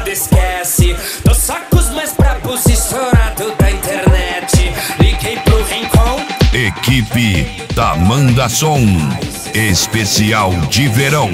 nada esquece. Dos sacos mais brabos estourado da internet. Liguei pro Rincon. Equipe Tamanda Som, especial de verão.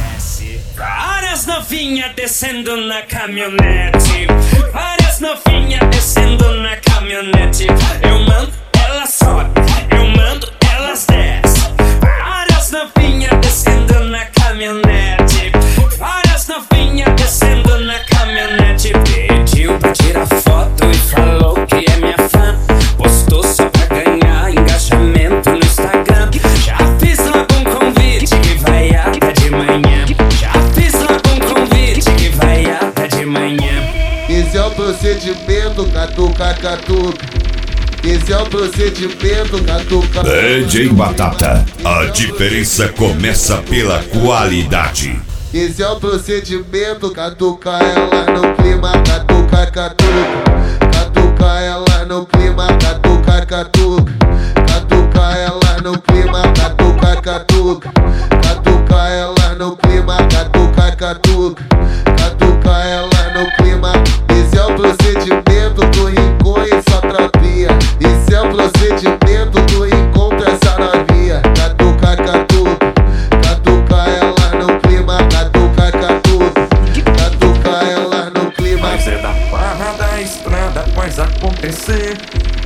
Várias novinhas descendo na caminhonete. Várias novinhas descendo na caminhonete. Eu mando, elas sobe. Eu mando, elas desce. Várias novinhas descendo na caminhonete. Várias novinhas descendo na caminhonete. Pediu pra tirar foto e falou que é minha fã. Postou só pra ganhar engajamento no Instagram. Já fiz logo um convite que vai até de manhã. Já fiz logo um convite que vai até de manhã. Esse é o procedimento, catuca, catuca. Esse é o procedimento, catuca. DJ Batata, a diferença começa pela qualidade. Esse é o procedimento, catuca ela no clima, catuca, catuca. Catuca ela no clima, catuca, catuca. Catuca ela no clima, catuca, catuca. Catuca ela no clima, catuca, catuca. Catuca ela no clima. Esse é o procedimento do Rincon e sua tropinha. Esse é o procedimento do encontro essa novinha. Catuca, catuca. Catuca ela no clima, catuca, catuca. Catuca ela no clima. Mas é da farra da estrada, faz acontecer.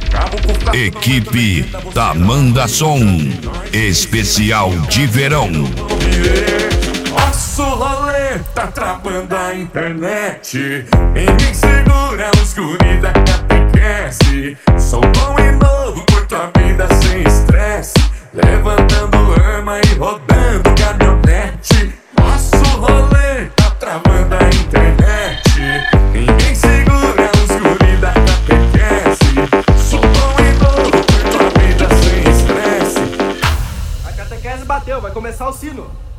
Equipe Tamanda Som, especial de verão. Nosso rolê tá travando a internet. Ninguém segura os guri da catequese. Som bom e novo por tua vida sem estresse. Levantando arma e rodando caminhonete. Nosso rolê tá travando a internet. Ninguém segura os guri da catequese. Som bom e novo por tua vida sem estresse. A catequese bateu, vai começar o sino.